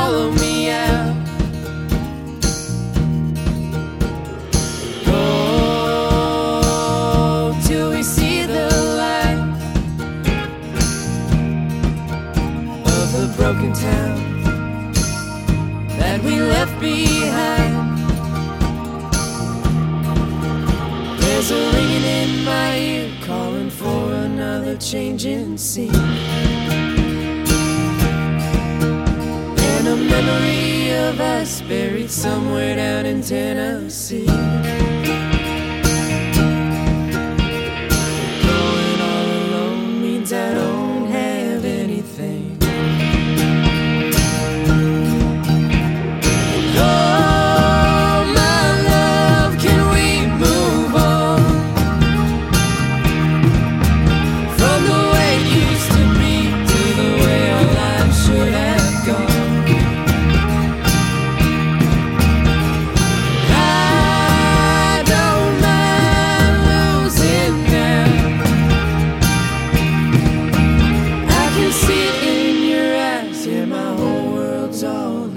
follow me out. Go till we see the light of the broken town that we left behind. There's a ringing in my ear, calling for another changing scene, and a memory of us buried somewhere down in Tennessee. Going all alone means I don't have anything. Oh, my love, can we move on from the way it used to be to the way our lives should have gone? I don't mind losing now. I can see it in your eyes, yeah, my whole world's all